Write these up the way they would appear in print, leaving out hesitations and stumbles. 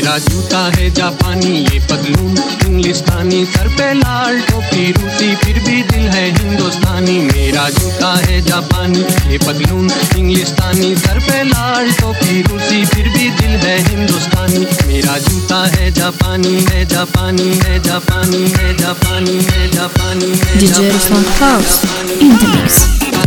मेरा जूता है जापानी, ये पतलून इंग्लिस्तानी, सर पे लाल टोपी रूसी, फिर भी दिल है हिंदुस्तानी। मेरा जूता है जापानी, ये पतलून इंग्लिस्तानी, सर पे लाल टोपी रूसी, फिर भी दिल है हिंदुस्तानी। मेरा जूता है जापानी, है जापानी, है जापानी, है जापानी, है जापानी, है DJ Irfan House in the mix.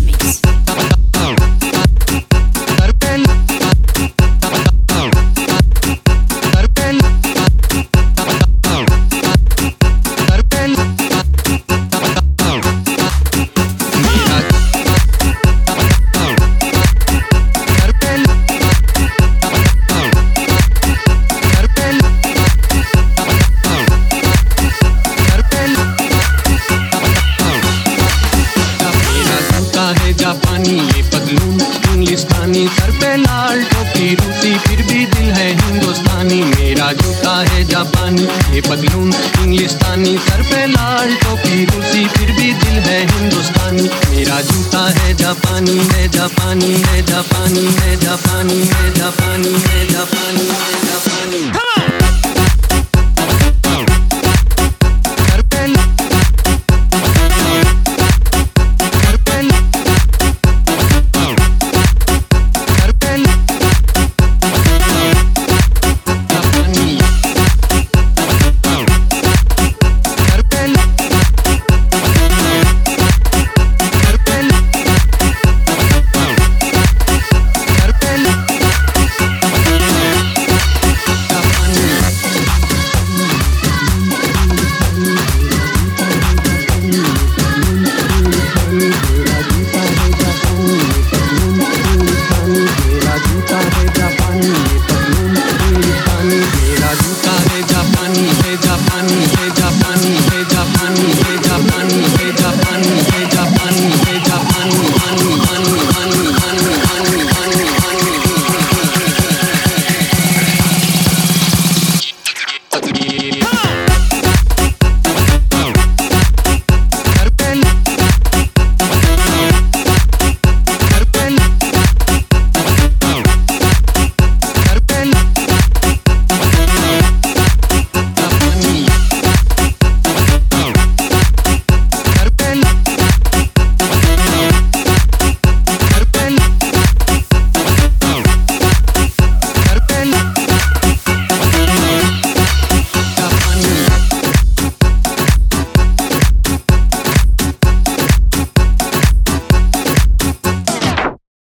जापानी, ये पतलून इंग्लिस्तानी, सर पे लाल टोपी रूसी, फिर भी दिल है हिंदुस्तानी। मेरा जूता है जापानी, ये पतलून इंग्लिस्तानी, सर पे लाल टोपी रूसी, फिर भी दिल है हिंदुस्तानी। मेरा जूता है जापानी, है जापानी, है जापानी, है जापानी, है जापानी, है जापानी, है जापानी।